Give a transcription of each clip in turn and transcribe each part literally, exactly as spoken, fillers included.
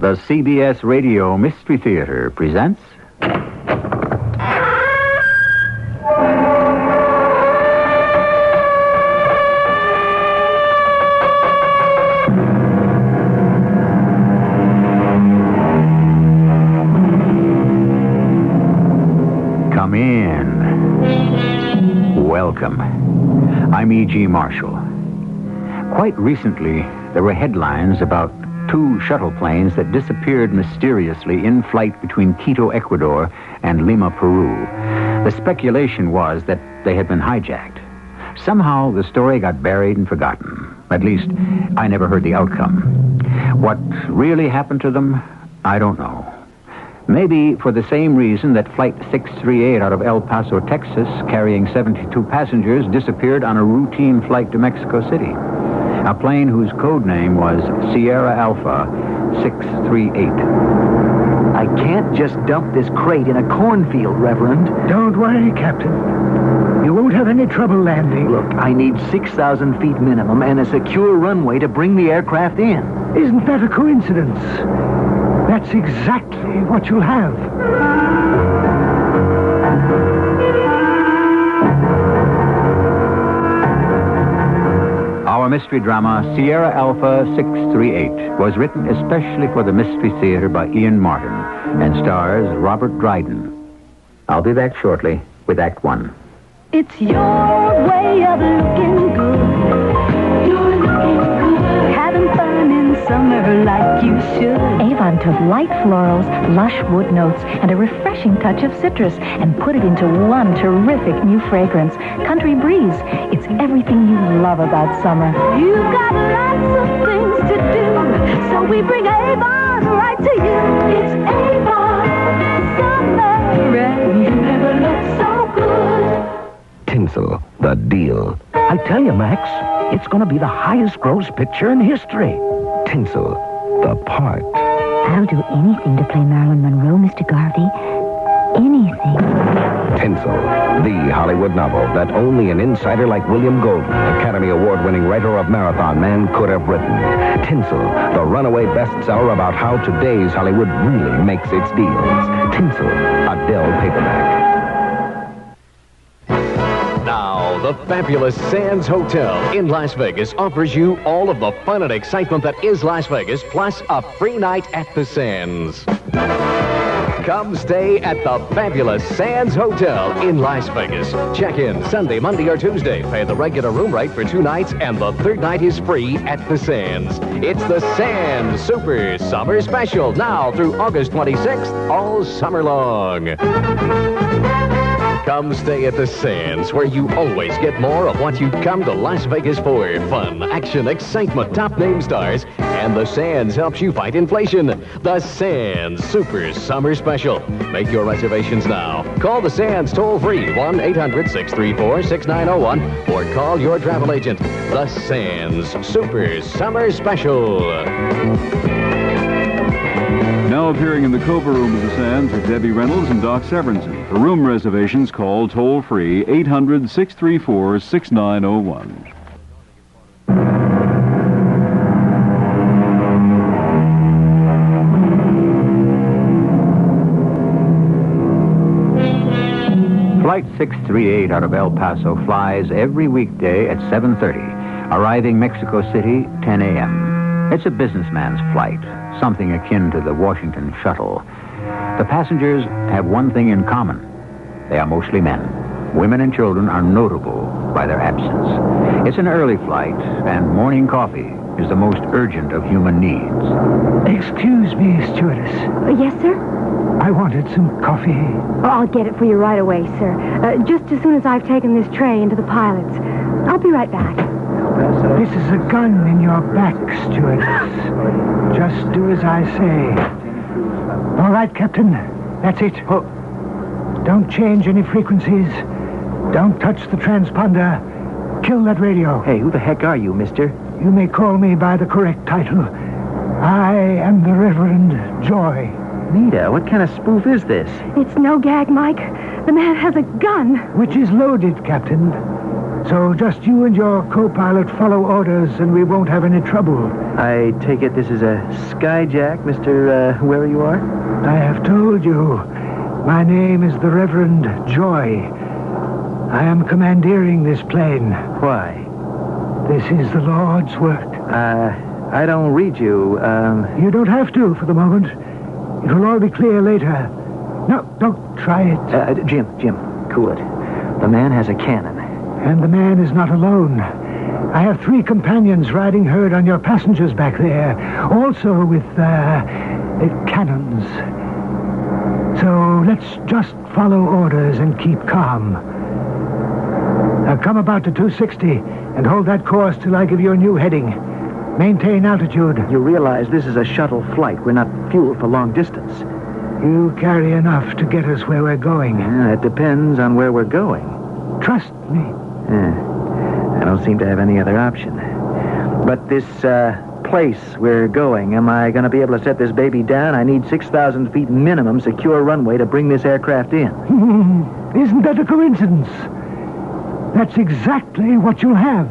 The C B S Radio Mystery Theater presents... Come in. Welcome. I'm E G. Marshall. Quite recently, there were headlines about two shuttle planes that disappeared mysteriously in flight between Quito, Ecuador, and Lima, Peru. The speculation was that they had been hijacked. Somehow, the story got buried and forgotten. At least, I never heard the outcome. What really happened to them, I don't know. Maybe for the same reason that Flight six three eight out of El Paso, Texas, carrying seventy-two passengers, disappeared on a routine flight to Mexico City. A plane whose code name was Sierra Alpha six three eight. I can't just dump this crate in a cornfield, Reverend. Don't worry, Captain. You won't have any trouble landing. Look, I need six thousand feet minimum and a secure runway to bring the aircraft in. Isn't that a coincidence? That's exactly what you'll have. Our mystery drama, Sierra Alpha six three eight, was written especially for the Mystery Theater by Ian Martin and stars Robert Dryden. I'll be back shortly with Act One. It's your way of looking good. You're looking good. Having fun in summer like you should. Avon took light florals, lush wood notes, and a refreshing touch of citrus and put it into one terrific new fragrance, Country Breeze. It's everything you love about summer. You've got lots of things to do, so we bring Avon right to you. It's Avon summer, and you never look so good. Tinsel, the deal. I tell you, Max, it's going to be the highest gross picture in history. Tinsel, the part. I'll do anything to play Marilyn Monroe, Mister Garvey. Anything. Tinsel, the Hollywood novel that only an insider like William Golden, Academy Award-winning writer of Marathon Man, could have written. Tinsel, the runaway bestseller about how today's Hollywood really makes its deals. Tinsel, a Dell paperback. Now, the fabulous Sands Hotel in Las Vegas offers you all of the fun and excitement that is Las Vegas, plus a free night at the Sands. Come stay at the fabulous Sands Hotel in Las Vegas. Check in Sunday, Monday, or Tuesday. Pay the regular room rate for two nights, and the third night is free at the Sands. It's the Sands Super Summer Special, now through August twenty-sixth, all summer long. Come stay at the Sands, where you always get more of what you come to Las Vegas for. Fun, action, excitement, top name stars, and the Sands helps you fight inflation. The Sands Super Summer Special. Make your reservations now. Call the Sands toll-free, one eight hundred six three four six nine zero one, or call your travel agent. The Sands Super Summer Special. Now appearing in the Cobra room of the Sands are Debbie Reynolds and Doc Severinsen. For room reservations, call toll-free eight hundred six three four six nine zero one. Flight six three eight out of El Paso flies every weekday at seven thirty, arriving Mexico City ten a.m. It's a businessman's flight, something akin to the Washington shuttle. The passengers have one thing in common. They are mostly men. Women and children are notable by their absence. It's an early flight, and morning coffee is the most urgent of human needs. Excuse me, stewardess. Uh, yes, sir? I wanted some coffee. Oh, I'll get it for you right away, sir. Uh, just as soon as I've taken this tray into the pilot's. I'll be right back. This is a gun in your back, stewardess. Just do as I say. All right, Captain. That's it. Oh. Don't change any frequencies. Don't touch the transponder. Kill that radio. Hey, who the heck are you, mister? You may call me by the correct title. I am the Reverend Joy. Nita, what kind of spoof is this? It's no gag, Mike. The man has a gun. Which is loaded, Captain. So just you and your co-pilot follow orders and we won't have any trouble. I take it this is a skyjack, Mister Uh, whoever you are? I have told you. My name is the Reverend Joy. I am commandeering this plane. Why? This is the Lord's work. Uh, I don't read you. Um, You don't have to for the moment. It will all be clear later. No, don't try it. uh, Jim, Jim, cool it. The man has a cannon. And the man is not alone. I have three companions riding herd on your passengers back there, also with, uh, uh, cannons. So let's just follow orders and keep calm. Now come about to two sixty and hold that course till I give you a new heading. Maintain altitude. You realize this is a shuttle flight. We're not fuel for long distance. You carry enough to get us where we're going. Yeah, it depends on where we're going. Trust me. Yeah. I don't seem to have any other option. But this, uh, place we're going, am I going to be able to set this baby down? I need six thousand feet minimum secure runway to bring this aircraft in. Isn't that a coincidence? That's exactly what you'll have.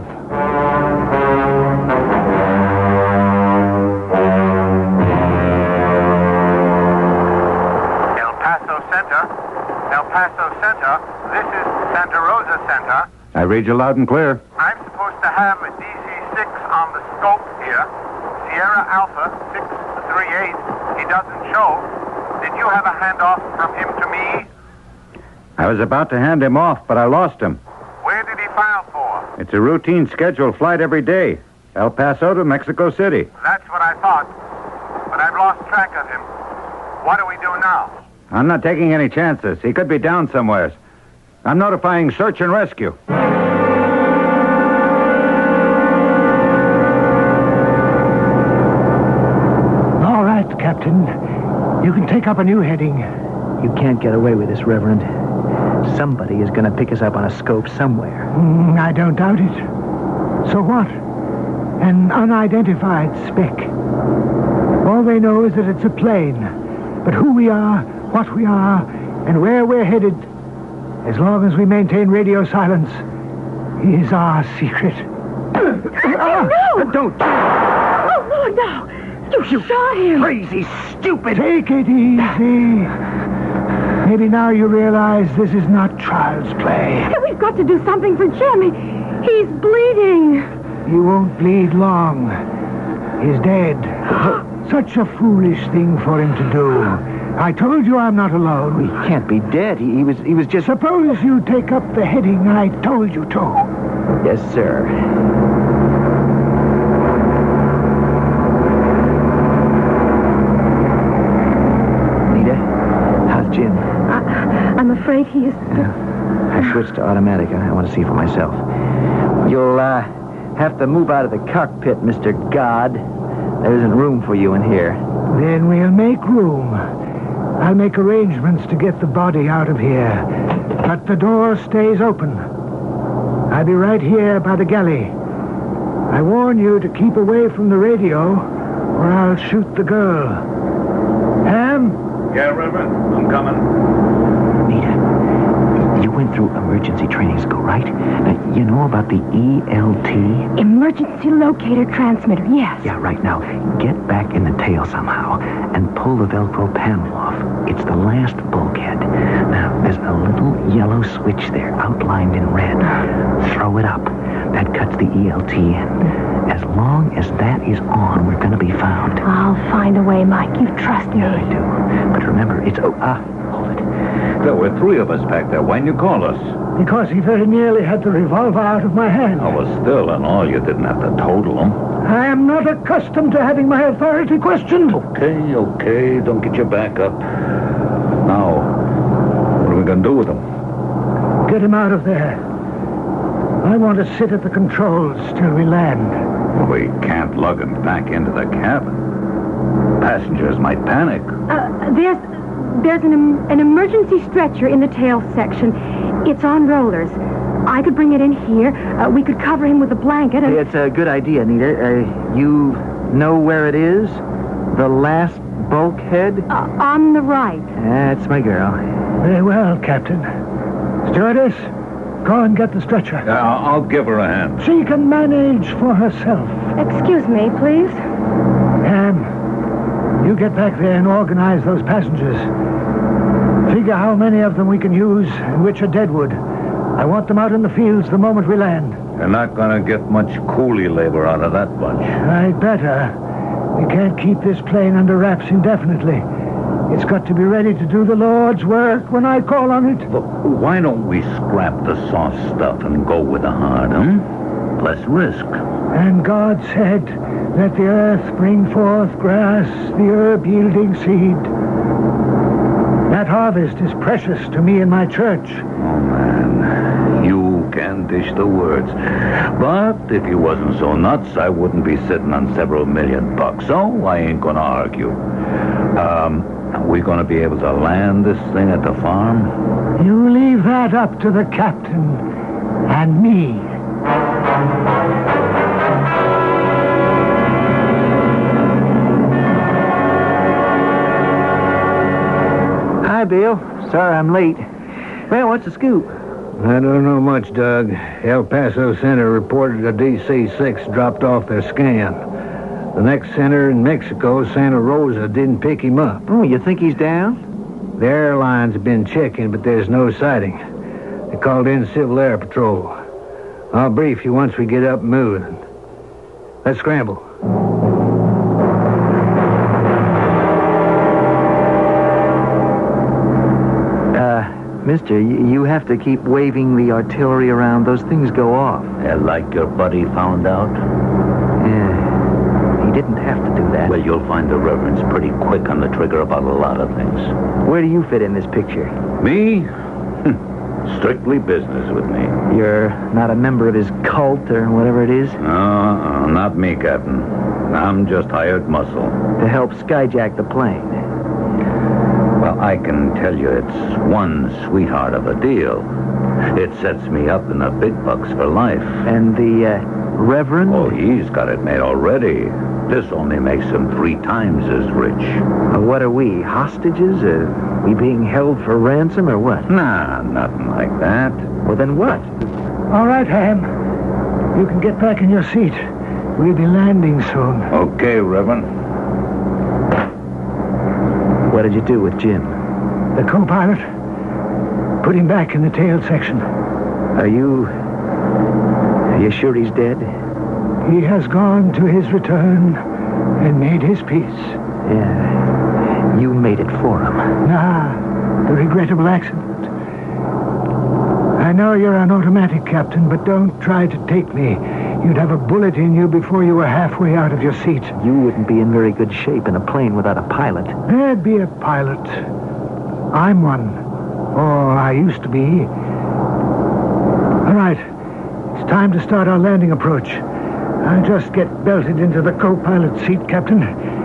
El Paso Center. El Paso Center. This is Santa Rosa Center. I read you loud and clear. I'm supposed to have a D C six on the scope here. Sierra Alpha six three eight. He doesn't show. Did you have a handoff from him to me? I was about to hand him off, but I lost him. Where did he file for? It's a routine scheduled flight every day. El Paso to Mexico City. That's what I thought. But I've lost track of him. What do we do now? I'm not taking any chances. He could be down somewhere. I'm notifying search and rescue. All right, Captain. You can take up a new heading. You can't get away with this, Reverend. Somebody is going to pick us up on a scope somewhere. Mm, I don't doubt it. So what? An unidentified speck. All they know is that it's a plane. But who we are, what we are, and where we're headed, as long as we maintain radio silence, is our secret. Oh, no! Don't. Oh, Lord, no! You shot him! Crazy, stupid. Take it easy. Maybe now you realize this is not child's play. We've got to do something for Jim. He, he's bleeding. He won't bleed long. He's dead. Such a foolish thing for him to do. I told you I'm not alone. He can't be dead. He, he was he was just... Suppose you take up the heading I told you to. Yes, sir. Nita, how's Jim? I, I'm afraid he is... I switched to automatic. I, I want to see for myself. You'll, uh, have to move out of the cockpit, Mister God. There isn't room for you in here. Then we'll make room. I'll make arrangements to get the body out of here. But the door stays open. I'll be right here by the galley. I warn you to keep away from the radio, or I'll shoot the girl. Ham? Yeah, Reverend. I'm coming. Nita, you went through emergency training school, right? Uh, you know about the E L T? Emergency locator transmitter, yes. Yeah, right. Now, get back in the tail somehow and pull the Velcro panel off. It's the last bulkhead. Now, there's a little yellow switch there outlined in red. Throw it up. That cuts the E L T in. As long as that is on, we're going to be found. I'll find a way, Mike. You trust me. Yeah, I do. But remember, it's... Oh, ah, hold it. There were three of us back there. Why'd you call us? Because he very nearly had the revolver out of my hand. Oh, well, still and all, you didn't have to total them. I am not accustomed to having my authority questioned. Okay, okay. Don't get your back up. Now, what are we going to do with them? Get him out of there. I want to sit at the controls till we land. Well, we can't lug him back into the cabin. Passengers might panic. Uh, there's there's an, em- an emergency stretcher in the tail section. It's on rollers. I could bring it in here. Uh, we could cover him with a blanket and... It's a good idea, Nita. Uh, you know where it is? The last bulkhead? Uh, on the right. That's my girl. Very well, Captain. Stewardess, Go and get the stretcher. Uh, I'll give her a hand. She can manage for herself. Excuse me, please. Ham, you get back there and organize those passengers. Figure how many of them we can use and which are deadwood. I want them out in the fields the moment we land. You're not going to get much coolie labor out of that bunch. I'd better. We can't keep this plane under wraps indefinitely. It's got to be ready to do the Lord's work when I call on it. Look, why don't we scrap the soft stuff and go with the hard, huh? Less risk. And God said, let the earth bring forth grass, the herb-yielding seed. That harvest is precious to me and my church. Oh, man, you can dish the words. But if you wasn't so nuts, I wouldn't be sitting on several million bucks. So I ain't gonna argue. Um, are we gonna be able to land this thing at the farm? You leave that up to the captain and me. Hi, Bill. Sorry I'm late. Well, what's the scoop? I don't know much, Doug. El Paso Center reported a D C six dropped off their scan. The next center in Mexico, Santa Rosa, didn't pick him up. Oh, you think he's down? The airlines have been checking, but there's no sighting. They called in Civil Air Patrol. I'll brief you once we get up and moving. Let's scramble. Mister, you have to keep waving the artillery around. Those things go off. Yeah, like your buddy found out? Yeah. He didn't have to do that. Well, you'll find the Reverend's pretty quick on the trigger about a lot of things. Where do you fit in this picture? Me? Strictly business with me. You're not a member of his cult or whatever it is? Uh-uh, not me, Captain. I'm just hired muscle. To help skyjack the plane. Well, I can tell you it's one sweetheart of a deal. It sets me up in the big bucks for life. And the, uh, Reverend? Oh, he's got it made already. This only makes him three times as rich. Well, what are we, hostages? Are we being held for ransom or what? Nah, nothing like that. Well, then what? All right, Ham. You can get back in your seat. We'll be landing soon. Okay, Reverend. What did you do with Jim? The co-pilot. Put him back in the tail section. Are you... Are you sure he's dead? He has gone to his return and made his peace. Yeah. You made it for him. Nah, the regrettable accident. I know you're an automatic, Captain, but don't try to take me. You'd have a bullet in you before you were halfway out of your seat. You wouldn't be in very good shape in a plane without a pilot. There'd be a pilot. I'm one. Or I used to be. All right. It's time to start our landing approach. I'll just get belted into the co-pilot seat, Captain.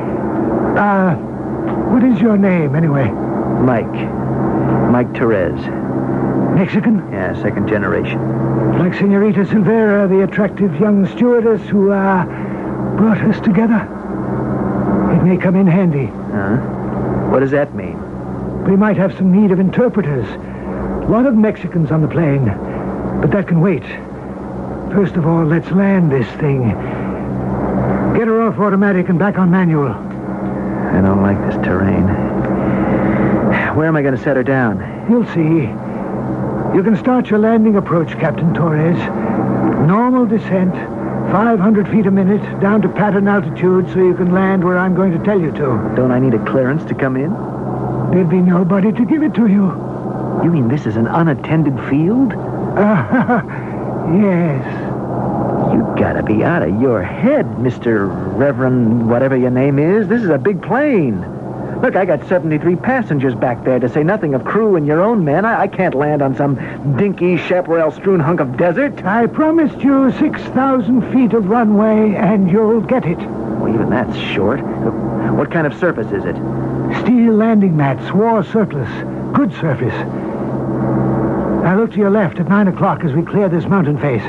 Uh, what is your name, anyway? Mike. Mike Therese. Mexican? Yeah, second generation. Like Senorita Silvera, the attractive young stewardess who, uh, brought us together. It may come in handy. Huh? What does that mean? We might have some need of interpreters. A lot of Mexicans on the plane. But that can wait. First of all, let's land this thing. Get her off automatic and back on manual. I don't like this terrain. Where am I going to set her down? You'll see. You can start your landing approach, Captain Torres. Normal descent, five hundred feet a minute, down to pattern altitude so you can land where I'm going to tell you to. Don't I need a clearance to come in? There'd be nobody to give it to you. You mean this is an unattended field? Uh, yes. You gotta be out of your head, Mister Reverend whatever your name is. This is a big plane. Look, I got seventy-three passengers back there, to say nothing of crew and your own men. I, I can't land on some dinky, chaparral-strewn hunk of desert. I promised you six thousand feet of runway, and you'll get it. Well, even that's short. What kind of surface is it? Steel landing mats, war surplus. Good surface. Now look to your left at nine o'clock as we clear this mountain face.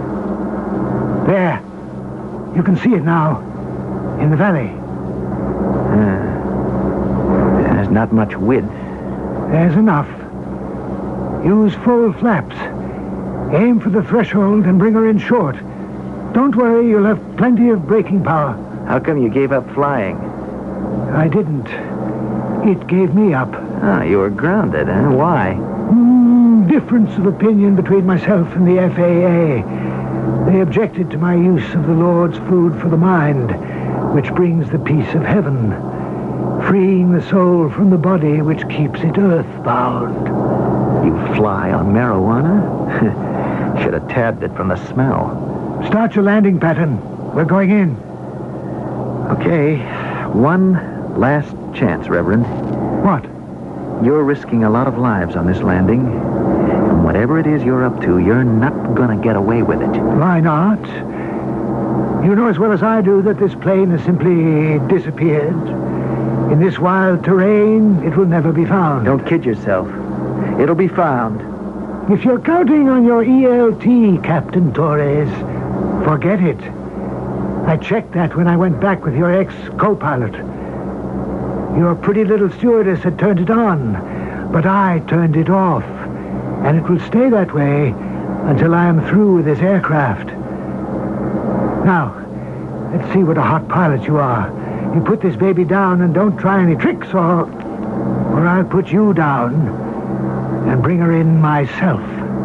There. You can see it now. In the valley. Uh. There's not much width. There's enough. Use full flaps. Aim for the threshold and bring her in short. Don't worry, you'll have plenty of braking power. How come you gave up flying? I didn't. It gave me up. Ah, you were grounded, huh? Why? Mm, difference of opinion between myself and the F A A. They objected to my use of the Lord's food for the mind, which brings the peace of heaven, freeing the soul from the body which keeps it earthbound. You fly on marijuana? Should have tabbed it from the smell. Start your landing pattern. We're going in. Okay, one last chance, Reverend. What? You're risking a lot of lives on this landing. And whatever it is you're up to, you're not gonna get away with it. Why not? You know as well as I do that this plane has simply disappeared. In this wild terrain, it will never be found. Don't kid yourself. It'll be found. If you're counting on your E L T, Captain Torres, forget it. I checked that when I went back with your ex-co-pilot. Your pretty little stewardess had turned it on, but I turned it off. And it will stay that way until I am through with this aircraft. Now, let's see what a hot pilot you are. You put this baby down and don't try any tricks, or... or I'll put you down and bring her in myself.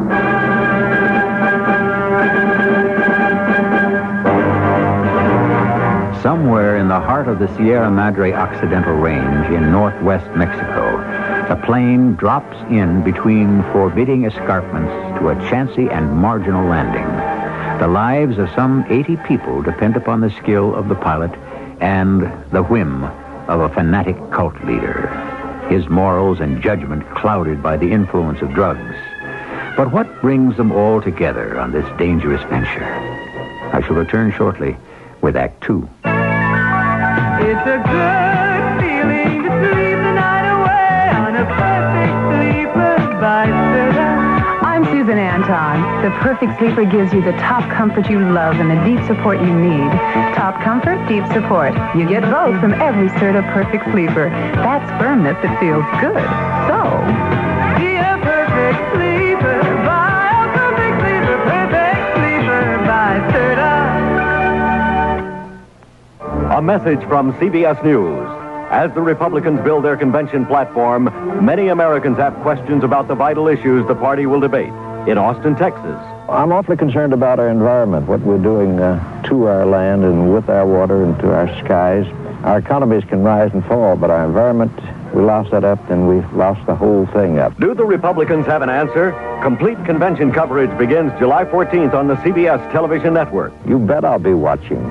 Somewhere in the heart of the Sierra Madre Occidental Range in northwest Mexico, the plane drops in between forbidding escarpments to a chancy and marginal landing. The lives of some eighty people depend upon the skill of the pilot and the whim of a fanatic cult leader, his morals and judgment clouded by the influence of drugs. But what brings them all together on this dangerous venture? I shall return shortly with Act Two. It's a good feeling to sleep the night away on a perfect sleeper by Serta. I'm Susan Anton. The Perfect Sleeper gives you the top comfort you love and the deep support you need. Top comfort, deep support. You get both from every Serta Perfect Sleeper. That's firmness that feels good. So, be a perfect sleeper. Buy a perfect sleeper. Perfect sleeper by Serta. A message from C B S News. As the Republicans build their convention platform, many Americans have questions about the vital issues the party will debate. In Austin, Texas. I'm awfully concerned about our environment, what we're doing uh, to our land and with our water and to our skies. Our economies can rise and fall, but our environment, we lost that up, then we've lost the whole thing up. Do the Republicans have an answer? Complete convention coverage begins July fourteenth on the C B S television network. You bet I'll be watching.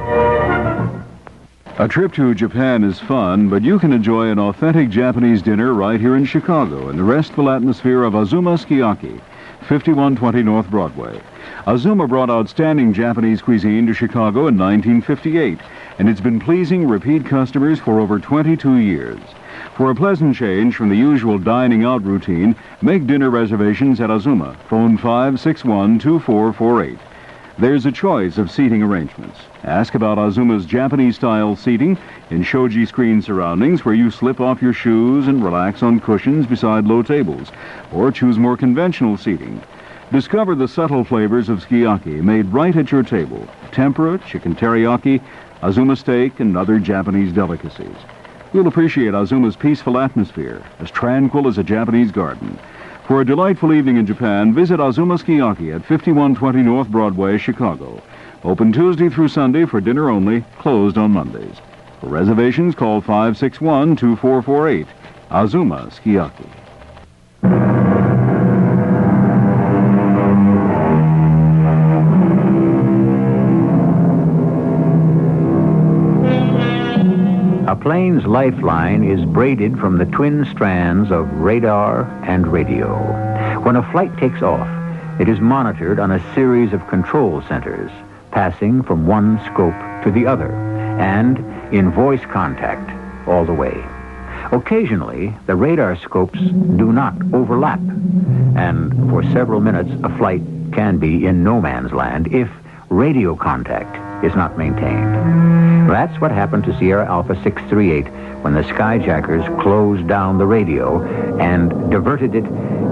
A trip to Japan is fun, but you can enjoy an authentic Japanese dinner right here in Chicago in the restful atmosphere of Azuma Sukiyaki, fifty-one twenty North Broadway. Azuma brought outstanding Japanese cuisine to Chicago in nineteen fifty-eight, and it's been pleasing repeat customers for over twenty-two years. For a pleasant change from the usual dining out routine, make dinner reservations at Azuma. Phone five six one, two four four eight. There's a choice of seating arrangements. Ask about Azuma's Japanese-style seating in shoji screen surroundings where you slip off your shoes and relax on cushions beside low tables, or choose more conventional seating. Discover the subtle flavors of sukiyaki made right at your table. Tempura, chicken teriyaki, Azuma steak, and other Japanese delicacies. You'll appreciate Azuma's peaceful atmosphere, as tranquil as a Japanese garden. For a delightful evening in Japan, visit Azuma Sukiyaki at fifty-one twenty North Broadway, Chicago. Open Tuesday through Sunday for dinner only, closed on Mondays. For reservations, call five six one, two four four eight. Azuma Sukiyaki. A plane's lifeline is braided from the twin strands of radar and radio. When a flight takes off, it is monitored on a series of control centers, passing from one scope to the other, and in voice contact all the way. Occasionally, the radar scopes do not overlap, and for several minutes, a flight can be in no man's land if radio contact is not maintained. That's what happened to Sierra Alpha six three eight when the skyjackers closed down the radio and diverted it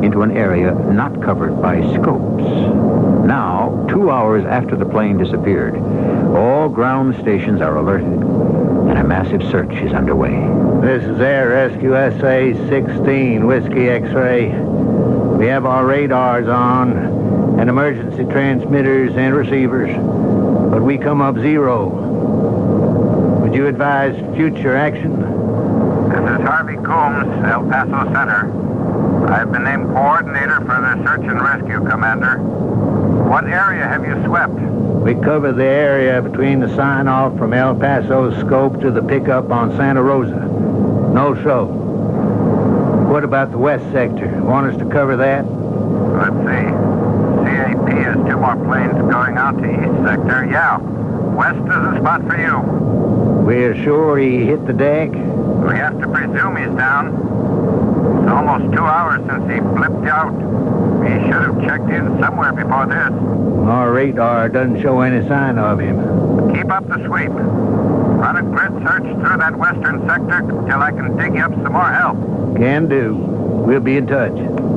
into an area not covered by scopes. Now, two hours after the plane disappeared, all ground stations are alerted, and a massive search is underway. This is Air Rescue S A sixteen, Whiskey X-ray. We have our radars on and emergency transmitters and receivers, but we come up zero. Would you advise future action? This is Harvey Coombs, El Paso Center. I've been named coordinator for the search and rescue, Commander. What area have you swept? We cover the area between the sign-off from El Paso scope to the pickup on Santa Rosa. No show. What about the west sector? Want us to cover that? Let's see. C A P has two more planes going out to east sector. Yeah. West is a spot for you. We're sure he hit the deck? We have to presume he's down. It's almost two hours since he flipped out. He should have checked in somewhere before this. Our radar doesn't show any sign of him. Keep up the sweep. Run a grid search through that western sector till I can dig you up some more help. Can do. We'll be in touch.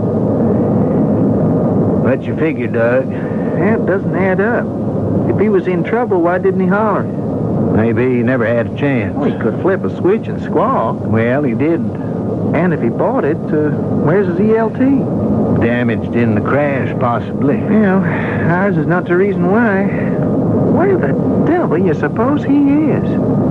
What's your figure, Doug? That doesn't add up. If he was in trouble, why didn't he holler? Maybe he never had a chance. Well, he could flip a switch and squawk. Well, he didn't. And if he bought it, uh, where's his E L T? Damaged in the crash, possibly. Well, ours is not the reason why. Where the devil you suppose he is?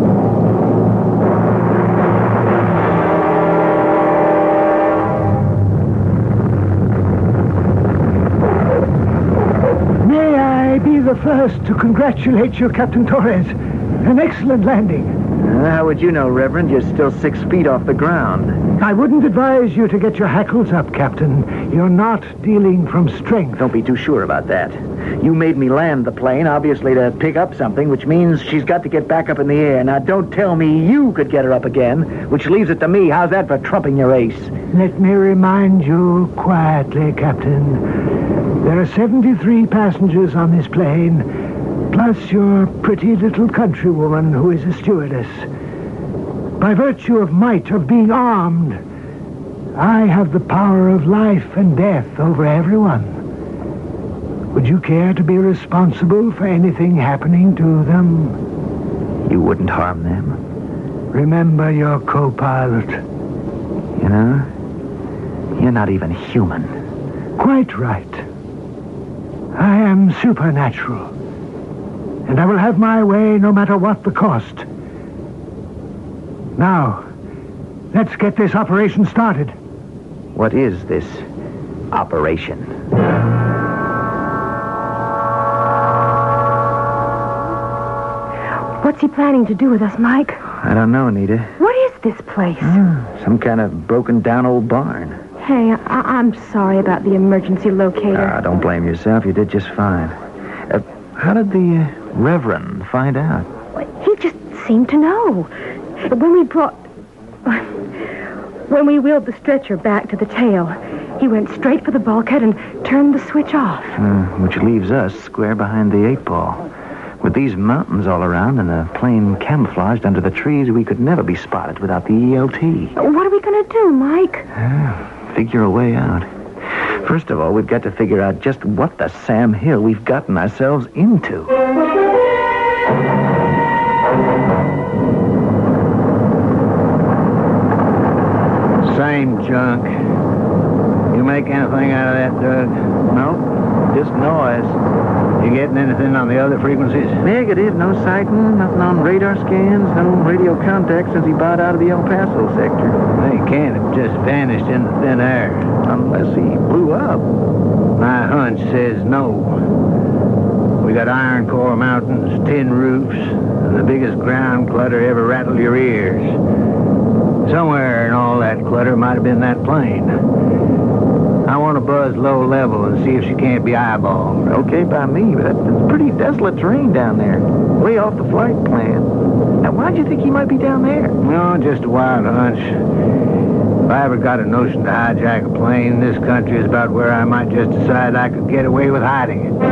May I be the first to congratulate you, Captain Torres. An excellent landing. Uh, how would you know, Reverend? You're still six feet off the ground. I wouldn't advise you to get your hackles up, Captain. You're not dealing from strength. Don't be too sure about that. You made me land the plane, obviously to pick up something, which means she's got to get back up in the air. Now, don't tell me you could get her up again, which leaves it to me. How's that for trumping your ace? Let me remind you quietly, Captain. There are seventy-three passengers on this plane, plus your pretty little countrywoman who is a stewardess. By virtue of might of being armed, I have the power of life and death over everyone. Would you care to be responsible for anything happening to them? You wouldn't harm them? Remember your co-pilot. You know, you're not even human. Quite right. I am supernatural. And I will have my way no matter what the cost. Now, let's get this operation started. What is this operation? What's he planning to do with us, Mike? I don't know, Anita. What is this place? Mm, some kind of broken-down old barn. Hey, I- I'm sorry about the emergency locator. Ah, don't blame yourself. You did just fine. Uh, how did the uh, Reverend find out? He just seemed to know. When we brought... When we wheeled the stretcher back to the tail, he went straight for the bulkhead and turned the switch off. Uh, which leaves us square behind the eight ball. With these mountains all around and the plane camouflaged under the trees, we could never be spotted without the E L T. What are we going to do, Mike? Uh, figure a way out. First of all, we've got to figure out just what the Sam Hill we've gotten ourselves into. Same junk. You make anything out of that, Doug? No, just noise. You getting anything on the other frequencies? Negative, no sighting, nothing on radar scans, no radio contact since he bowed out of the El Paso sector. They can't have just vanished into thin air. Unless he blew up. My hunch says no. We got iron core mountains, tin roofs, and the biggest ground clutter ever rattled your ears. Somewhere in all that clutter might have been that plane. I want to buzz low level and see if she can't be eyeballed. Okay by me, but it's pretty desolate terrain down there. Way off the flight plan. Now, why'd you think he might be down there? No, just a wild hunch. If I ever got a notion to hijack a plane, this country is about where I might just decide I could get away with hiding it.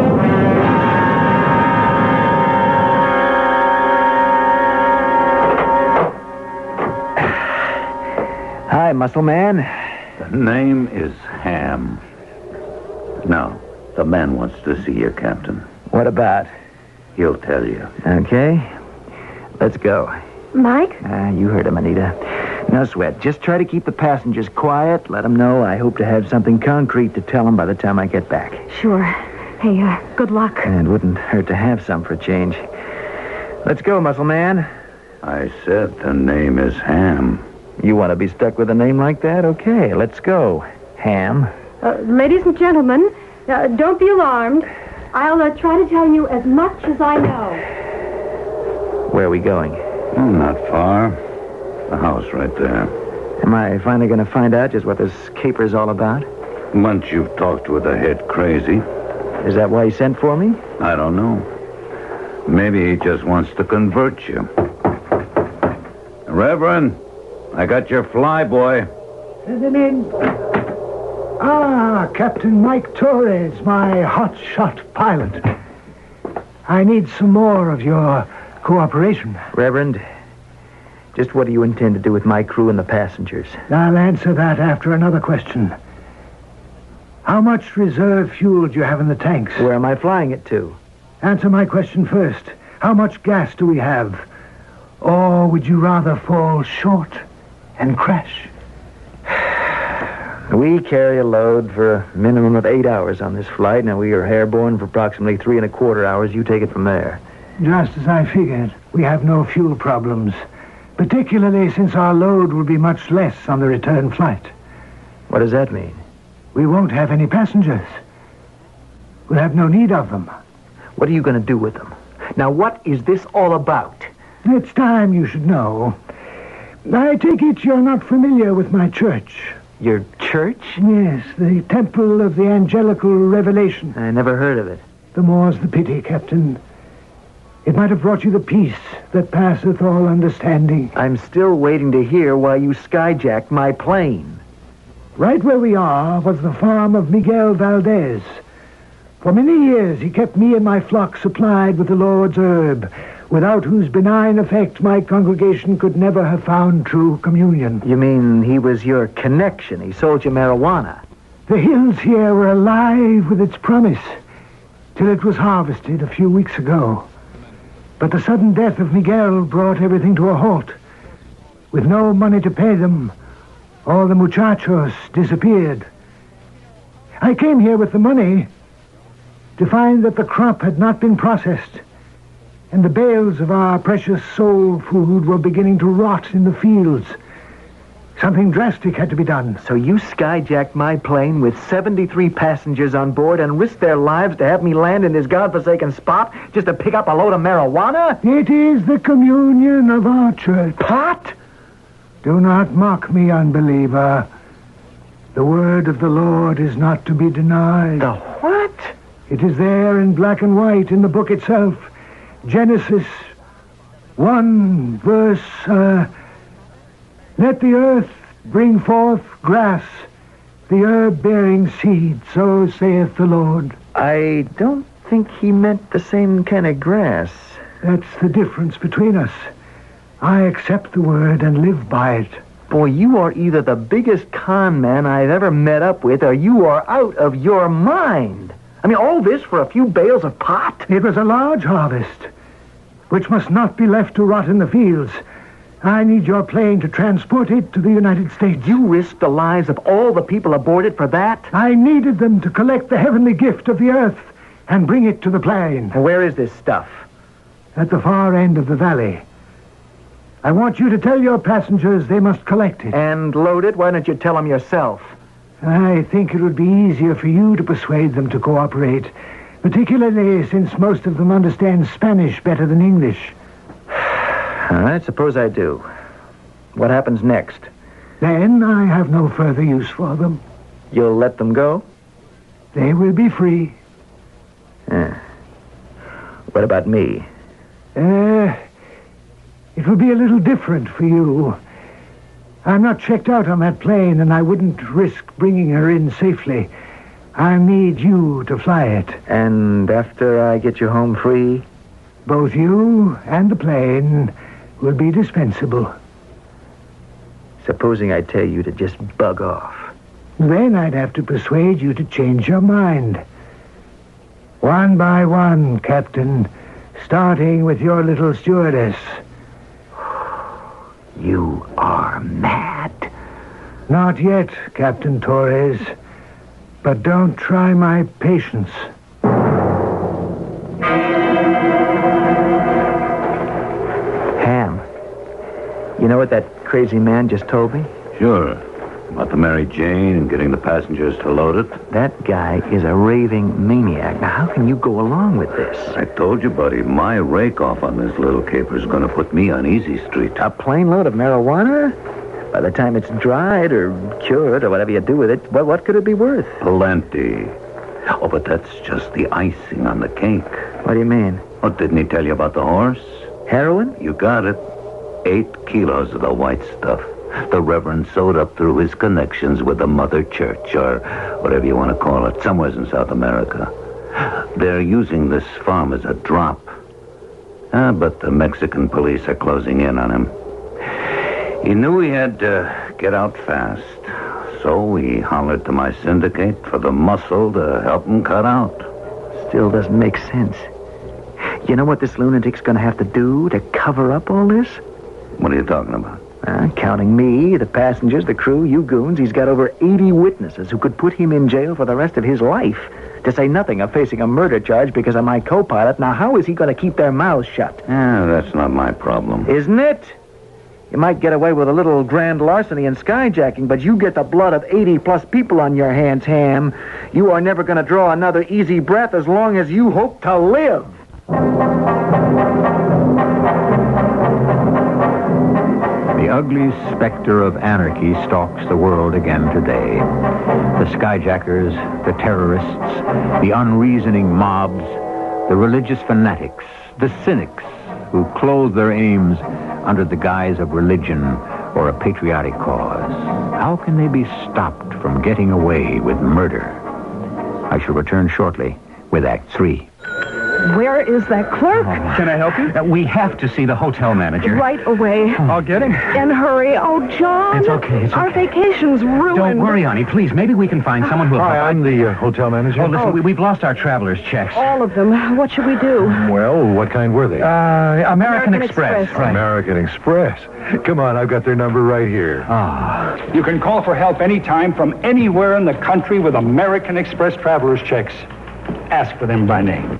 Hi, muscle man. The name is Ham. Now, the man wants to see you, Captain. What about? He'll tell you. Okay. Let's go. Mike? Ah, you heard him, Anita. No sweat. Just try to keep the passengers quiet. Let them know I hope to have something concrete to tell them by the time I get back. Sure. Hey, uh, good luck. And it wouldn't hurt to have some for a change. Let's go, muscle man. I said the name is Ham. You want to be stuck with a name like that? Okay, let's go. Ham. Uh, ladies and gentlemen, uh, don't be alarmed. I'll uh, try to tell you as much as I know. Where are we going? Oh, not far. The house right there. Am I finally going to find out just what this caper's all about? Once you've talked with a head crazy. Is that why he sent for me? I don't know. Maybe he just wants to convert you. Reverend, I got your fly, boy. Send him in. Ah, Captain Mike Torres, my hotshot pilot. I need some more of your cooperation. Reverend, just what do you intend to do with my crew and the passengers? I'll answer that after another question. How much reserve fuel do you have in the tanks? Where am I flying it to? Answer my question first. How much gas do we have? Or would you rather fall short and crash? We carry a load for a minimum of eight hours on this flight. Now, we are airborne for approximately three and a quarter hours. You take it from there. Just as I figured. We have no fuel problems. Particularly since our load will be much less on the return flight. What does that mean? We won't have any passengers. We'll have no need of them. What are you going to do with them? Now, what is this all about? It's time you should know. I take it you're not familiar with my church. Your church? Yes, the Temple of the Angelical Revelation. I never heard of it. The more's the pity, Captain. It might have brought you the peace that passeth all understanding. I'm still waiting to hear why you skyjacked my plane. Right where we are was the farm of Miguel Valdez. For many years he kept me and my flock supplied with the Lord's herb, without whose benign effect my congregation could never have found true communion. You mean he was your connection? He sold you marijuana? The hills here were alive with its promise, till it was harvested a few weeks ago. But the sudden death of Miguel brought everything to a halt. With no money to pay them, all the muchachos disappeared. I came here with the money to find that the crop had not been processed, and the bales of our precious soul food were beginning to rot in the fields. Something drastic had to be done. So you skyjacked my plane with seventy-three passengers on board and risked their lives to have me land in this godforsaken spot just to pick up a load of marijuana? It is the communion of our church. Pot? Do not mock me, unbeliever. The word of the Lord is not to be denied. The what? It is there in black and white in the book itself. Genesis one, verse, uh, let the earth bring forth grass, the herb bearing seed, so saith the Lord. I don't think he meant the same kind of grass. That's the difference between us. I accept the word and live by it. Boy, you are either the biggest con man I've ever met up with, or you are out of your mind. I mean, all this for a few bales of pot? It was a large harvest, which must not be left to rot in the fields. I need your plane to transport it to the United States. You risked the lives of all the people aboard it for that? I needed them to collect the heavenly gift of the earth and bring it to the plane. And where is this stuff? At the far end of the valley. I want you to tell your passengers they must collect it. And load it? Why don't you tell them yourself? I think it would be easier for you to persuade them to cooperate, particularly since most of them understand Spanish better than English. All right, suppose I do. What happens next? Then I have no further use for them. You'll let them go? They will be free. Yeah. What about me? Uh, it will be a little different for you. I'm not checked out on that plane, and I wouldn't risk bringing her in safely. I need you to fly it. And after I get you home free? Both you and the plane will be dispensable. Supposing I tell you to just bug off. Then I'd have to persuade you to change your mind. One by one, Captain, starting with your little stewardess. You are mad. Not yet, Captain Torres. But don't try my patience. Ham, you know what that crazy man just told me? Sure. About the Mary Jane and getting the passengers to load it. That guy is a raving maniac. Now, how can you go along with this? I told you, buddy, my rake-off on this little caper is going to put me on easy street. A plane load of marijuana? By the time it's dried or cured or whatever you do with it, well, what could it be worth? Plenty. Oh, but that's just the icing on the cake. What do you mean? Oh, didn't he tell you about the horse? Heroin? You got it. Eight kilos of the white stuff. The Reverend sewed up through his connections with the Mother Church, or whatever you want to call it, somewhere in South America. They're using this farm as a drop. Ah, but the Mexican police are closing in on him. He knew he had to get out fast, so he hollered to my syndicate for the muscle to help him cut out. Still doesn't make sense. You know what this lunatic's going to have to do to cover up all this? What are you talking about? Uh, counting me, the passengers, the crew, you goons, he's got over eighty witnesses who could put him in jail for the rest of his life. To say nothing of facing a murder charge because of my co-pilot. Now, how is he going to keep their mouths shut? Ah, that's not my problem. Isn't it? You might get away with a little grand larceny and skyjacking, but you get the blood of eighty-plus people on your hands, Ham. You are never going to draw another easy breath as long as you hope to live. The ugly specter of anarchy stalks the world again today. The skyjackers, the terrorists, the unreasoning mobs, the religious fanatics, the cynics who clothe their aims under the guise of religion or a patriotic cause. How can they be stopped from getting away with murder? I shall return shortly with Act Three. Where is that clerk? Can I help you? Uh, we have to see the hotel manager. Right away. I'll get him. And hurry. Oh, John. It's okay, it's Our okay. vacation's ruined. Don't worry, honey. Please, maybe we can find someone who'll... Hi, I'm the uh, hotel manager. Oh, listen, we, we've lost our traveler's checks. All of them. What should we do? Well, what kind were they? Uh, American, American Express. Express. Right. American Express. Come on, I've got their number right here. Ah. You can call for help anytime from anywhere in the country with American Express traveler's checks. Ask for them by name.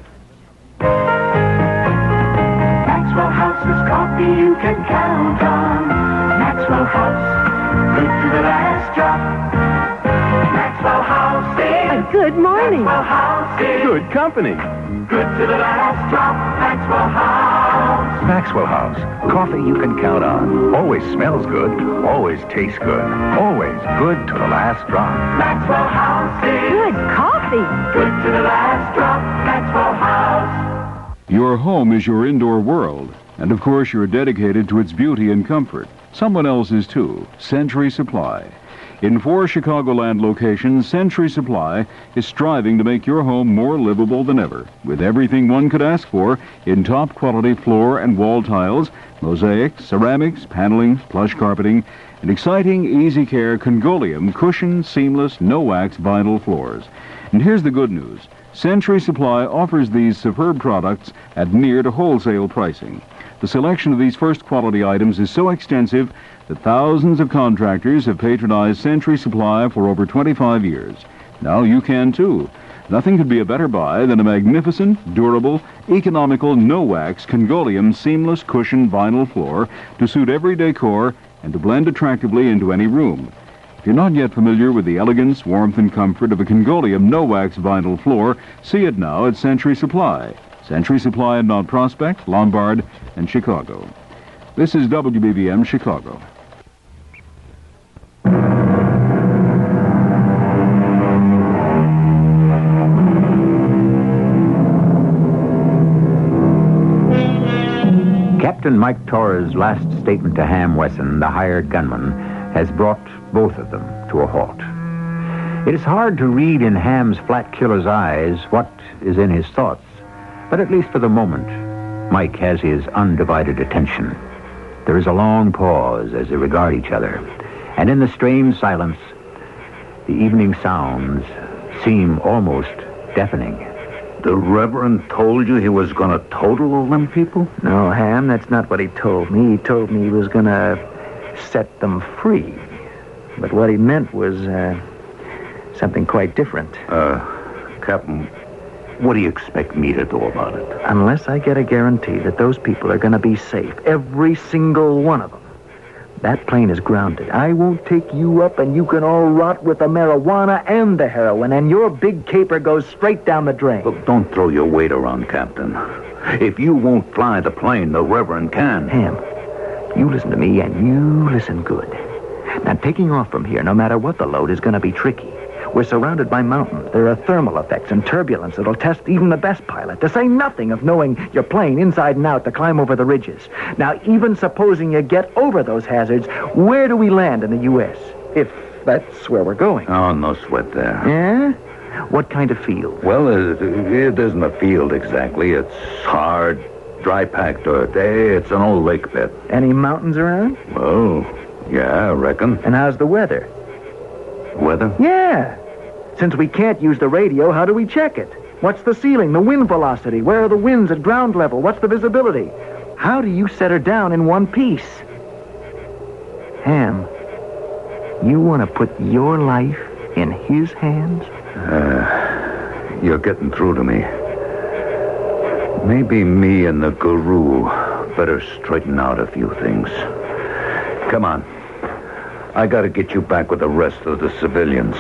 Maxwell House's coffee you can count on. Maxwell House, good to the last drop. Maxwell House is... Uh, good morning. Maxwell House is... Good company. Good to the last drop. Maxwell House. Maxwell House. Coffee you can count on. Always smells good. Always tastes good. Always good to the last drop. Maxwell House is... Good coffee. Good to the last drop. Maxwell House. Your home is your indoor world, and of course you're dedicated to its beauty and comfort. Someone else is too. Century Supply. In four Chicagoland locations, Century Supply is striving to make your home more livable than ever, with everything one could ask for in top-quality floor and wall tiles, mosaics, ceramics, paneling, plush carpeting, and exciting, easy-care Congolium cushioned, seamless, no-wax vinyl floors. And here's the good news. Century Supply offers these superb products at near to wholesale pricing. The selection of these first-quality items is so extensive that thousands of contractors have patronized Century Supply for over twenty-five years. Now you can, too. Nothing could be a better buy than a magnificent, durable, economical, no-wax Congolium seamless cushioned vinyl floor to suit every decor and to blend attractively into any room. If you're not yet familiar with the elegance, warmth, and comfort of a Congolium no-wax vinyl floor, see it now at Century Supply. Century Supply in Mount Prospect, Lombard, and Chicago. This is W B B M Chicago. Captain Mike Torres' last statement to Ham Wesson, the hired gunman, has brought both of them to a halt. It is hard to read in Ham's flat killer's eyes what is in his thoughts, but at least for the moment, Mike has his undivided attention. There is a long pause as they regard each other, and in the strained silence, the evening sounds seem almost deafening. The Reverend told you he was going to total all them people? No, Ham, that's not what he told me. He told me he was going to set them free. But what he meant was uh, something quite different. Uh, Captain, what do you expect me to do about it? Unless I get a guarantee that those people are going to be safe, every single one of them, that plane is grounded. I won't take you up, and you can all rot with the marijuana and the heroin, and your big caper goes straight down the drain. Look, don't throw your weight around, Captain. If you won't fly the plane, the Reverend can. Ham, you listen to me, and you listen good. Now, taking off from here, no matter what the load, is going to be tricky. We're surrounded by mountains. There are thermal effects and turbulence that'll test even the best pilot, to say nothing of knowing your plane inside and out to climb over the ridges. Now, even supposing you get over those hazards, where do we land in the U S? If that's where we're going. Oh, no sweat there. Yeah? What kind of field? Well, it, it isn't a field exactly. It's hard, dry-packed dirt. It's an old lake bed. Any mountains around? Well, yeah, I reckon. And how's the weather? Weather? Yeah. Since we can't use the radio, how do we check it? What's the ceiling, the wind velocity? Where are the winds at ground level? What's the visibility? How do you set her down in one piece? Ham, you want to put your life in his hands? Uh, you're getting through to me. Maybe me and the guru better straighten out a few things. Come on. I gotta get you back with the rest of the civilians.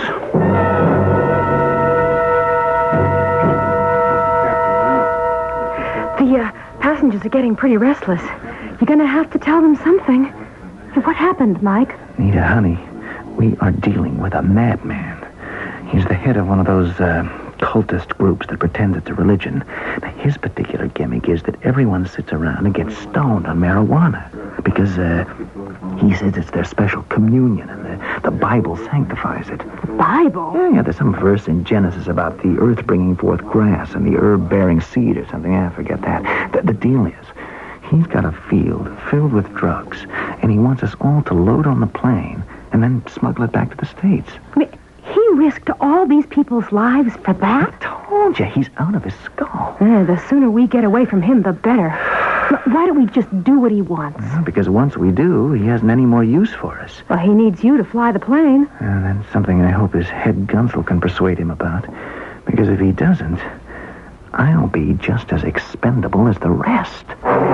The uh, passengers are getting pretty restless. You're going to have to tell them something. What happened, Mike? Nita, honey, we are dealing with a madman. He's the head of one of those uh, cultist groups that pretend it's a religion. Now, his particular gimmick is that everyone sits around and gets stoned on marijuana because uh, he says it's their special communion and the, the Bible sanctifies it. Bible? Yeah, yeah, there's some verse in Genesis about the earth bringing forth grass and the herb bearing seed or something. I forget that. The, the deal is, he's got a field filled with drugs, and he wants us all to load on the plane and then smuggle it back to the States. I mean, he risked all these people's lives for that? I told you, he's out of his skull. Yeah, the sooner we get away from him, the better. Why don't we just do what he wants? Well, because once we do, he hasn't any more use for us. Well, he needs you to fly the plane. And that's something I hope his head gunsel can persuade him about. Because if he doesn't, I'll be just as expendable as the rest.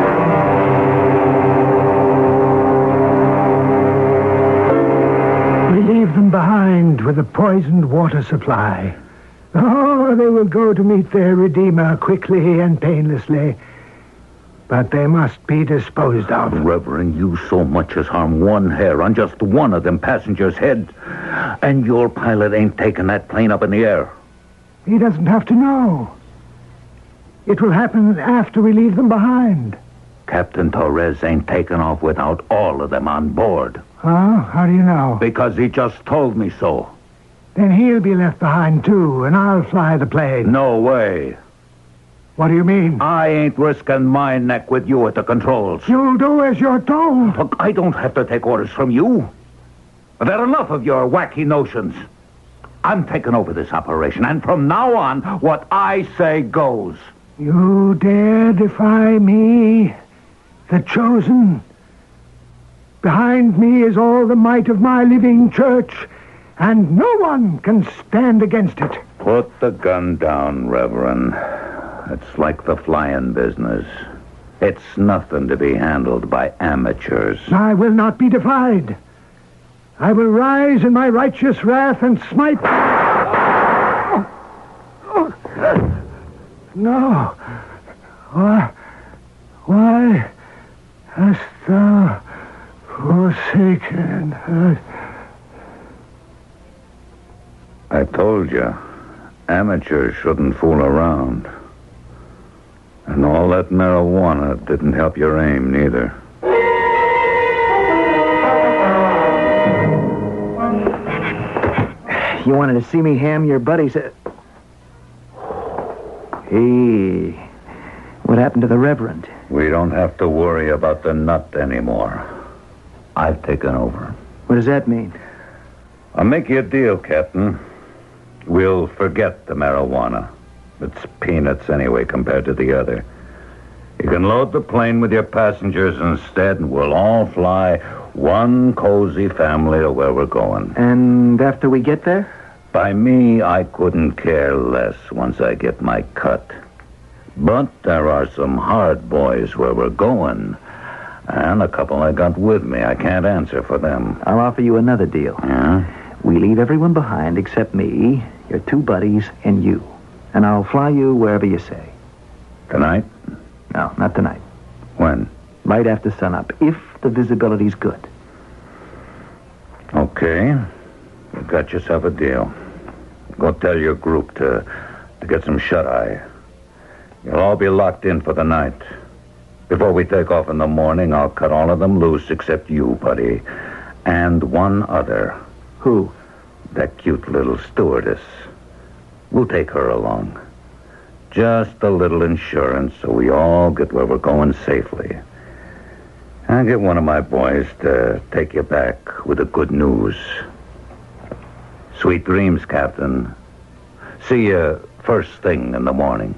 We leave them behind with a poisoned water supply. Oh, they will go to meet their Redeemer quickly and painlessly. But they must be disposed of. Reverend, you so much as harm one hair on just one of them passengers' heads, and your pilot ain't taking that plane up in the air. He doesn't have to know. It will happen after we leave them behind. Captain Torres ain't taking off without all of them on board. Huh? How do you know? Because he just told me so. Then he'll be left behind, too, and I'll fly the plane. No way. What do you mean? I ain't risking my neck with you at the controls. You'll do as you're told. Look, I don't have to take orders from you. There are enough of your wacky notions. I'm taking over this operation, and from now on, what I say goes. You dare defy me, the chosen? Behind me is all the might of my living church, and no one can stand against it. Put the gun down, Reverend. It's like the flying business. It's nothing to be handled by amateurs. I will not be defied. I will rise in my righteous wrath and smite... Oh. Oh. No. Why, why hast thou forsaken her? I told you, amateurs shouldn't fool around. And all that marijuana didn't help your aim, neither. You wanted to see me, Ham? Your buddy said... Hey, what happened to the Reverend? We don't have to worry about the nut anymore. I've taken over. What does that mean? I'll make you a deal, Captain. We'll forget the marijuana. It's peanuts anyway compared to the other. You can load the plane with your passengers instead, and we'll all fly one cozy family to where we're going. And after we get there? By me, I couldn't care less once I get my cut. But there are some hard boys where we're going, and a couple I got with me. I can't answer for them. I'll offer you another deal. Yeah? We leave everyone behind except me, your two buddies, and you. And I'll fly you wherever you say. Tonight? No, not tonight. When? Right after sunup, if the visibility's good. Okay. You got yourself a deal. Go tell your group to, to get some shut-eye. You'll all be locked in for the night. Before we take off in the morning, I'll cut all of them loose except you, buddy. And one other. Who? That cute little stewardess. We'll take her along. Just a little insurance so we all get where we're going safely. I'll get one of my boys to take you back with the good news. Sweet dreams, Captain. See you first thing in the morning.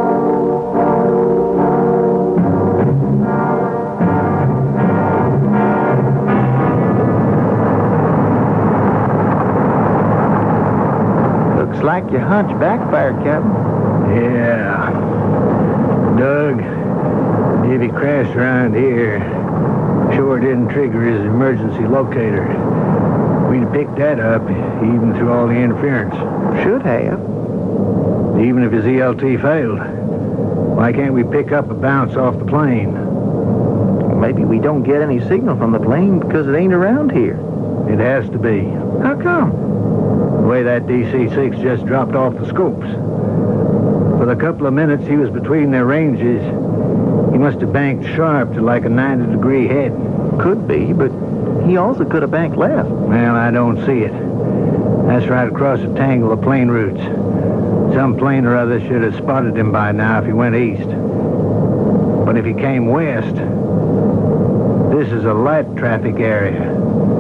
Looks like your hunch backfired, Captain. Yeah. Doug, if he crashed around here, sure didn't trigger his emergency locator. We'd have picked that up, even through all the interference. Should have. Even if his E L T failed. Why can't we pick up a bounce off the plane? Maybe we don't get any signal from the plane because it ain't around here. It has to be. How come? The way that D C six just dropped off the scopes. For the couple of minutes he was between their ranges, he must have banked sharp to like a ninety degree head. Could be, but he also could have banked left. Well, I don't see it. That's right across a tangle of plane routes. Some plane or other should have spotted him by now if he went east. But if he came west, this is a light traffic area.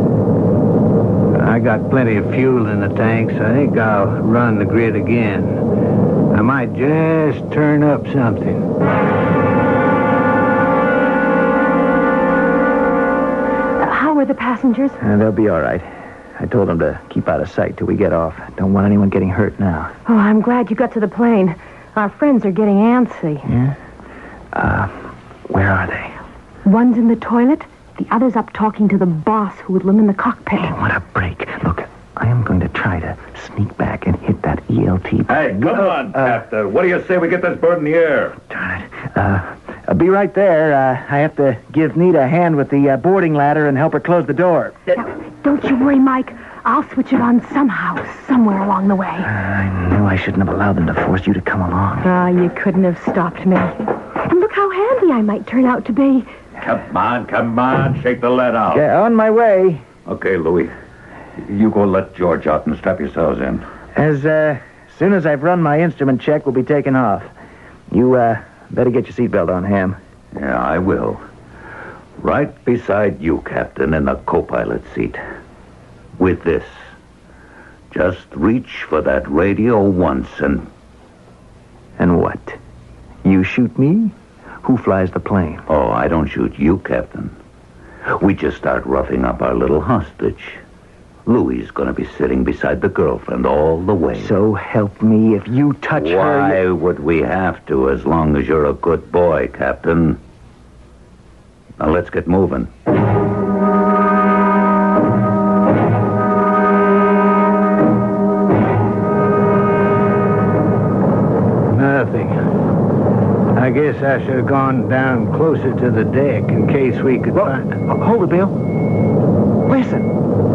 I got plenty of fuel in the tanks. I think I'll run the grid again. I might just turn up something. How were the passengers? Uh, they'll be all right. I told them to keep out of sight till we get off. Don't want anyone getting hurt now. Oh, I'm glad you got to the plane. Our friends are getting antsy. Yeah? Uh, where are they? One's in the toilet. The other's up talking to the boss who would limit in the cockpit. Oh, what a break. Look, I am going to try to sneak back and hit that E L T. Hey, come on, uh, Captain. What do you say we get this bird in the air? Darn it. Uh, I'll be right there. Uh, I have to give Nita a hand with the uh, boarding ladder and help her close the door. Now, don't you worry, Mike. I'll switch it on somehow, somewhere along the way. Uh, I knew I shouldn't have allowed them to force you to come along. Ah, you couldn't have stopped me. And look how handy I might turn out to be. Come on, come on. Shake the lead out. Yeah, on my way. Okay, Louis. You go let George out and strap yourselves in. As uh, soon as I've run my instrument check, we'll be taking off. You uh, better get your seatbelt on, Ham. Yeah, I will. Right beside you, Captain, in the co-pilot seat. With this. Just reach for that radio once and... And what? You shoot me? Who flies the plane? Oh, I don't shoot you, Captain. We just start roughing up our little hostage. Louie's gonna be sitting beside the girlfriend all the way. So help me, if you touch Why her... Why you... would we have to, as long as you're a good boy, Captain? Now let's get moving. Nothing. I guess I should have gone down closer to the deck in case we could well, find... Hold it, Bill. Listen.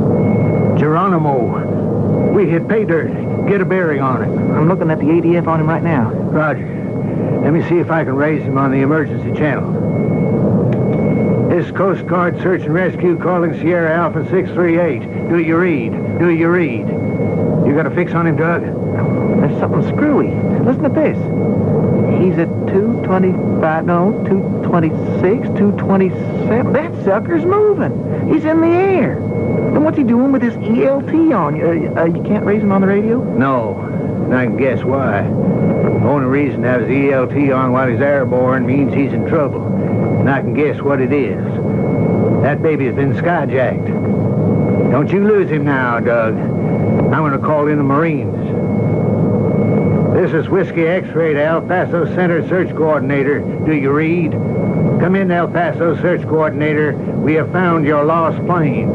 Geronimo. We hit pay dirt. Get a bearing on it. I'm looking at the A D F on him right now. Roger. Let me see if I can raise him on the emergency channel. This Coast Guard Search and Rescue calling Sierra Alpha six three eight. Do you read? Do you read? You got a fix on him, Doug? There's something screwy. Listen to this. He's at two twenty-five, no, two twenty-six, two twenty-seven. That sucker's moving. He's in the air. Then what's he doing with his E L T on? Uh, uh, you can't raise him on the radio? No, and I can guess why. The only reason to have his E L T on while he's airborne means he's in trouble. And I can guess what it is. That baby's been skyjacked. Don't you lose him now, Doug. I'm going to call in the Marines. This is Whiskey X-Ray to El Paso Center Search Coordinator. Do you read? Come in, El Paso Search Coordinator. We have found your lost plane.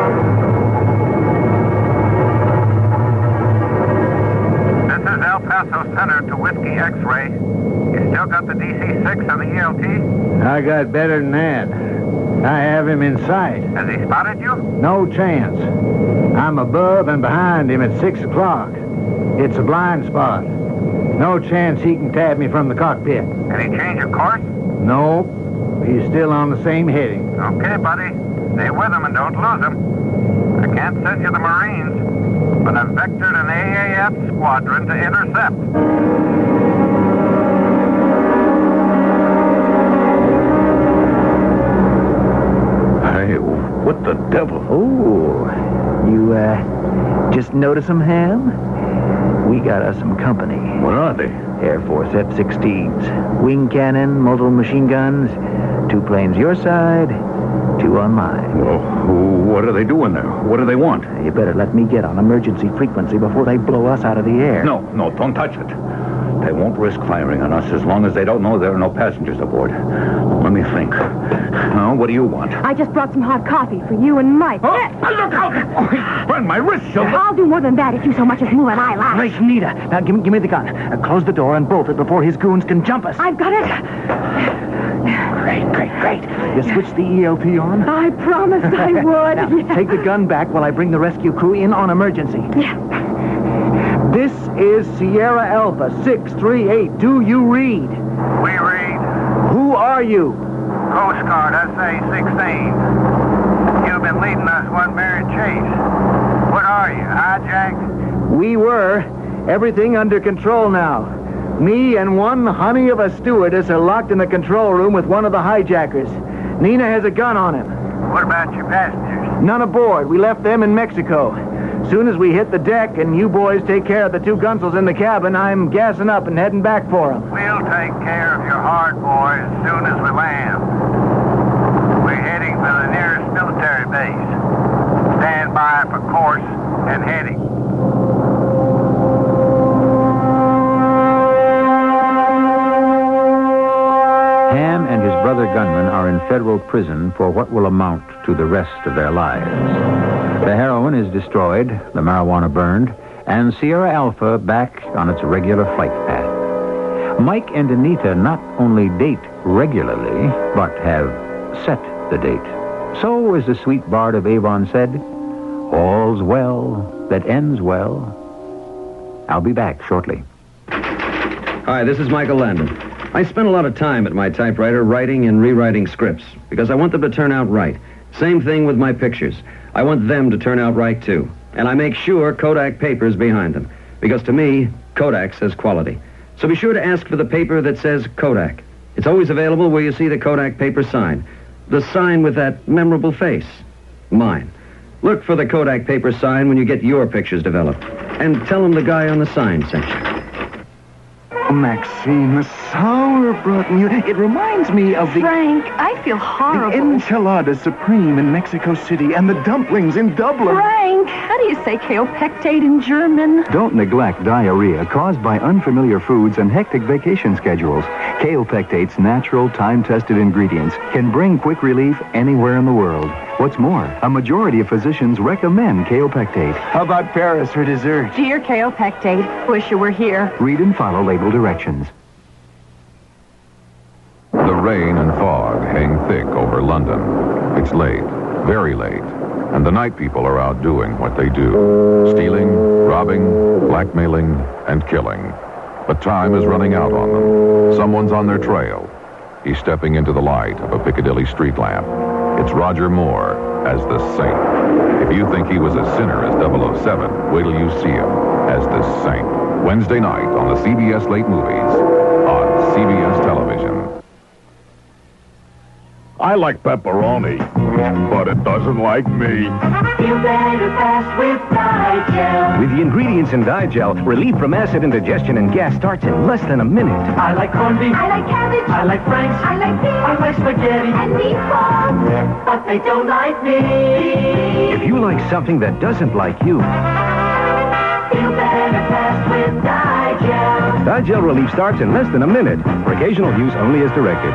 This is El Paso Center to Whiskey X-Ray. You still got the D C six on the E L T? I got better than that. I have him in sight. Has he spotted you? No chance. I'm above and behind him at six o'clock. It's a blind spot. No chance he can tab me from the cockpit. Can he change your course? No. He's still on the same heading. Okay, buddy. Stay with him and don't lose him. I can't send you the Marines, but I've vectored an A A F squadron to intercept. Hey, what the devil? Oh, you, uh, just notice them, Ham? We got us some company. What are they? Air Force F sixteens. Wing cannon, multiple machine guns. Two planes your side, two on mine. Well, what are they doing there? What do they want? You better let me get on emergency frequency before they blow us out of the air. No, no, don't touch it. They won't risk firing on us as long as they don't know there are no passengers aboard. Let me think. Now, what do you want? I just brought some hot coffee for you and Mike. Oh, look out! Oh, burn my wrist, Silver. I'll do more than that if you so much as move an eyelash. Right, Nita. Now, give me, give me the gun. Uh, close the door and bolt it before his goons can jump us. I've got it. Great, great, great. You switch the E L T on? I promised I would. Now, Yeah. take the gun back while I bring the rescue crew in on emergency. Yeah. This is Sierra Alpha six three eight. Do you read? We read. Who are you? Coast Guard S A sixteen. You've been leading us one married chase. What are you, hijacked? We were. Everything under control now. Me and one honey of a stewardess are locked in the control room with one of the hijackers. Nina has a gun on him. What about your passengers? None aboard. We left them in Mexico. Soon as we hit the deck and you boys take care of the two gunsels in the cabin, I'm gassing up and heading back for them. We'll take care of your hard boy as soon as we land. We're heading for the nearest military base. Stand by for course and heading. Ham and his brother gunman are in federal prison for what will amount to the rest of their lives. The heroin is destroyed, the marijuana burned, and Sierra Alpha back on its regular flight path. Mike and Anita not only date regularly, but have set the date. So, as the sweet bard of Avon said, all's well that ends well. I'll be back shortly. Hi, this is Michael Landon. I spend a lot of time at my typewriter writing and rewriting scripts because I want them to turn out right. Same thing with my pictures. I want them to turn out right, too. And I make sure Kodak paper's behind them. Because to me, Kodak says quality. So be sure to ask for the paper that says Kodak. It's always available where you see the Kodak paper sign. The sign with that memorable face. Mine. Look for the Kodak paper sign when you get your pictures developed. And tell them the guy on the sign sent you. Maxine, the sauerbraten. You, it reminds me of the... Frank, I feel horrible. The enchilada supreme in Mexico City and the dumplings in Dublin. Frank, how do you say kaopectate in German? Don't neglect diarrhea caused by unfamiliar foods and hectic vacation schedules. Kaopectate's natural, time-tested ingredients can bring quick relief anywhere in the world. What's more, a majority of physicians recommend Kaopectate. How about Paris for dessert? Dear kaopectate, wish you were here. Read and follow label directions. The rain and fog hang thick over London. It's late, very late, and the night people are out doing what they do. Stealing, robbing, blackmailing, and killing. But time is running out on them. Someone's on their trail. He's stepping into the light of a Piccadilly street lamp. It's Roger Moore as the Saint. If you think he was as sinner as double oh seven, wait till you see him as the Saint. Wednesday night on the C B S Late Movies on C B S Television. I like pepperoni, but it doesn't like me. Feel better fast with Digel. With the ingredients in Digel, relief from acid indigestion and gas starts in less than a minute. I like corned beef. I like cabbage. I like franks. I like beef. I like spaghetti. And meatballs. But they don't like me. If you like something that doesn't like you, feel better fast with Digel. Digel relief starts in less than a minute. For occasional use only as directed.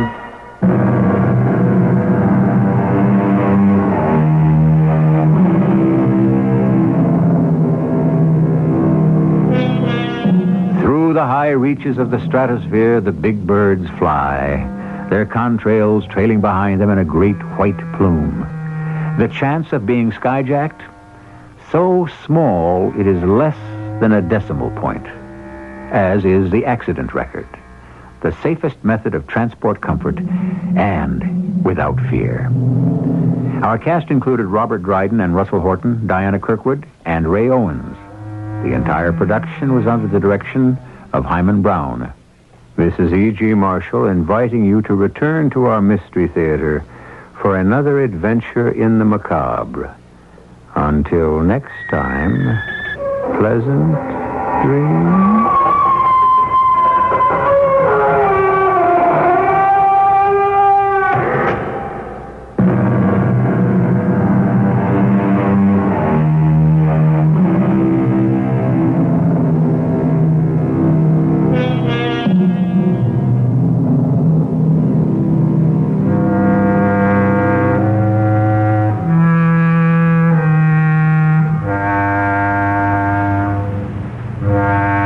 Through the high reaches of the stratosphere, the big birds fly, their contrails trailing behind them in a great white plume. The chance of being skyjacked? So small it is less than a decimal point, as is the accident record. The safest method of transport comfort and without fear. Our cast included Robert Dryden and Russell Horton, Diana Kirkwood, and Ray Owens. The entire production was under the direction of Hyman Brown. This is E G. Marshall inviting you to return to our Mystery Theater for another adventure in the macabre. Until next time, pleasant dreams.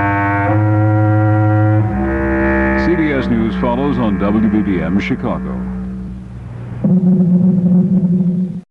News follows on W B B M Chicago.